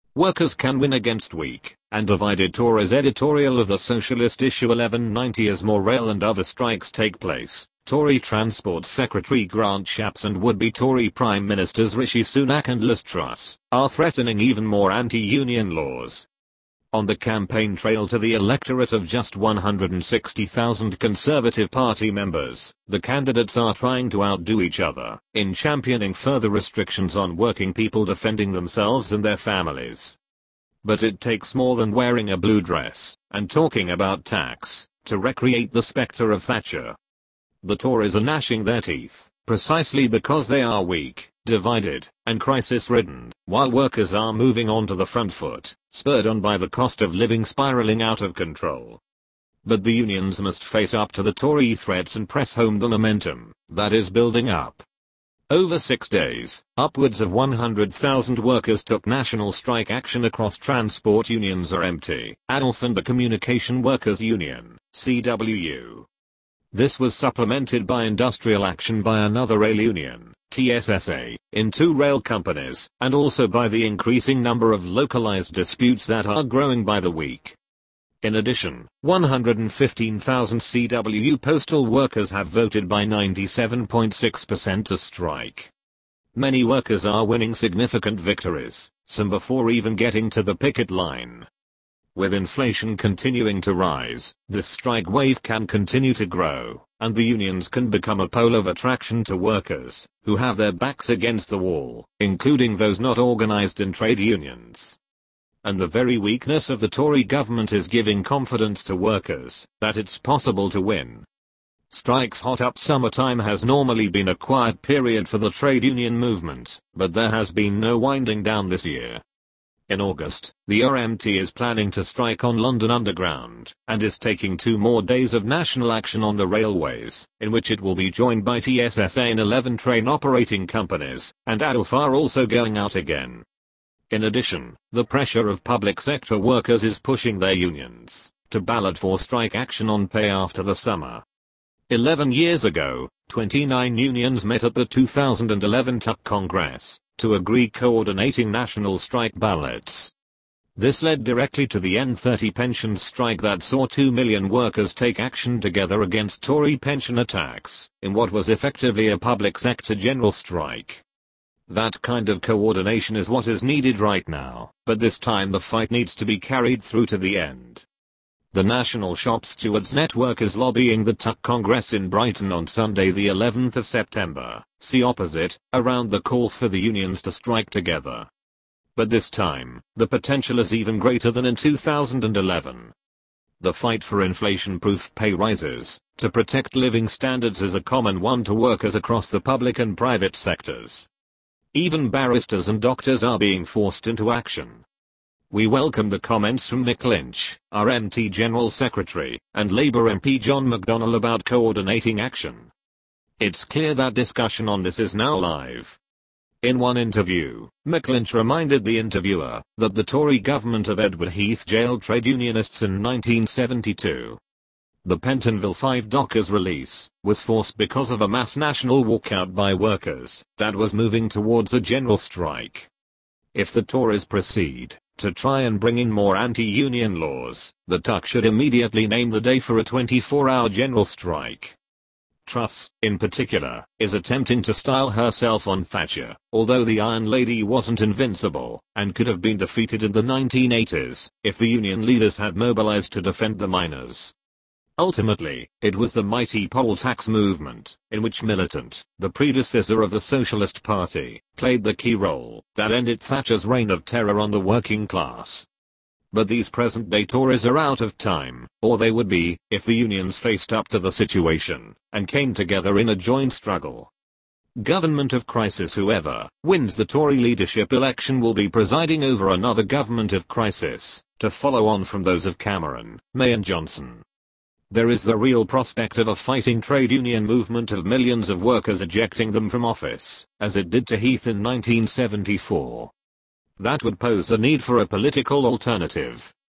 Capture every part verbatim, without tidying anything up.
Workers can win against weak and divided Tories. Editorial of the Socialist, issue eleven ninety. As more rail and other strikes take place, Tory Transport Secretary Grant Shapps and would-be Tory Prime Ministers Rishi Sunak and Liz Truss are threatening even more anti-union laws. On the campaign trail to the electorate of just one hundred sixty thousand Conservative Party members, the candidates are trying to outdo each other in championing further restrictions on working people defending themselves and their families. But it takes more than wearing a blue dress and talking about tax to recreate the spectre of Thatcher. The Tories are gnashing their teeth, precisely because they are weak, divided, and crisis-ridden, while workers are moving on to the front foot, spurred on by the cost of living spiraling out of control. But the unions must face up to the Tory threats and press home the momentum that is building up. Over six days, upwards of one hundred thousand workers took national strike action across transport unions or M T, A D L F and the Communication Workers Union, C W U. This was supplemented by industrial action by another rail union, T S S A, in two rail companies, and also by the increasing number of localized disputes that are growing by the week. In addition, one hundred fifteen thousand C W U postal workers have voted by ninety-seven point six percent to strike. Many workers are winning significant victories, some before even getting to the picket line. With inflation continuing to rise, this strike wave can continue to grow, and the unions can become a pole of attraction to workers who have their backs against the wall, including those not organized in trade unions. And the very weakness of the Tory government is giving confidence to workers that it's possible to win. Strikes hot up summertime has normally been a quiet period for the trade union movement, but there has been no winding down this year. In August, the R M T is planning to strike on London Underground, and is taking two more days of national action on the railways, in which it will be joined by T S S A and eleven train operating companies, and A D L F are also going out again. In addition, the pressure of public sector workers is pushing their unions to ballot for strike action on pay after the summer. Eleven years ago, twenty-nine unions met at the two thousand eleven T U C Congress to agree coordinating national strike ballots. This led directly to the N thirty pensions strike that saw two million workers take action together against Tory pension attacks, in what was effectively a public sector general strike. That kind of coordination is what is needed right now, but this time the fight needs to be carried through to the end. The National Shop Stewards Network is lobbying the T U C Congress in Brighton on Sunday the eleventh of September, see opposite, around the call for the unions to strike together. But this time, the potential is even greater than in two thousand eleven. The fight for inflation-proof pay rises to protect living standards is a common one to workers across the public and private sectors. Even barristers and doctors are being forced into action. We welcome the comments from Mick Lynch, our M T General Secretary, and Labour M P John McDonnell about coordinating action. It's clear that discussion on this is now live. In one interview, Mick Lynch reminded the interviewer that the Tory government of Edward Heath jailed trade unionists in nineteen seventy-two. The Pentonville Five Dockers release was forced because of a mass national walkout by workers that was moving towards a general strike. If the Tories proceed to try and bring in more anti-union laws, the T U C should immediately name the day for a twenty-four hour general strike. Truss, in particular, is attempting to style herself on Thatcher, although the Iron Lady wasn't invincible, and could have been defeated in the nineteen eighties, if the union leaders had mobilized to defend the miners. Ultimately, it was the mighty poll tax movement, in which Militant, the predecessor of the Socialist Party, played the key role, that ended Thatcher's reign of terror on the working class. But these present-day Tories are out of time, or they would be, if the unions faced up to the situation, and came together in a joint struggle. Government of crisis. Whoever wins the Tory leadership election will be presiding over another government of crisis, to follow on from those of Cameron, May and Johnson. There is the real prospect of a fighting trade union movement of millions of workers ejecting them from office, as it did to Heath in nineteen seventy-four. That would pose the need for a political alternative.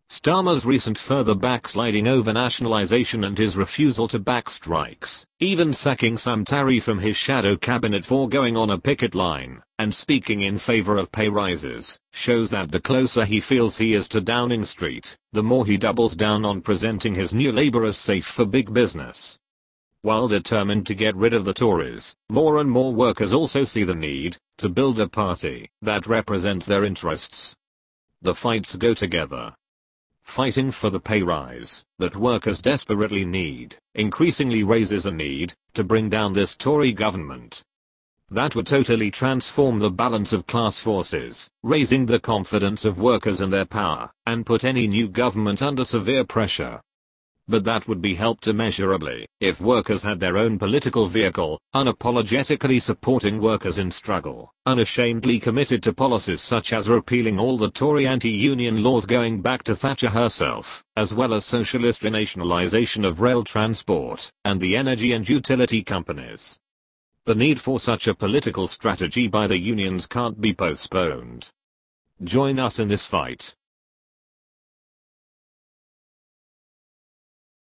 Starmer's recent further backsliding over nationalization and his refusal to back strikes, even sacking Sam Tarry from his shadow cabinet for going on a picket line and speaking in favor of pay rises, shows that the closer he feels he is to Downing Street, the more he doubles down on presenting his new Labour as safe for big business. While determined to get rid of the Tories, more and more workers also see the need to build a party that represents their interests. The fights go together. Fighting for the pay rise that workers desperately need increasingly raises a need to bring down this Tory government. That would totally transform the balance of class forces, raising the confidence of workers in their power, and put any new government under severe pressure. But that would be helped immeasurably if workers had their own political vehicle, unapologetically supporting workers in struggle, unashamedly committed to policies such as repealing all the Tory anti-union laws going back to Thatcher herself, as well as socialist renationalization of rail transport and the energy and utility companies. The need for such a political strategy by the unions can't be postponed. Join us in this fight.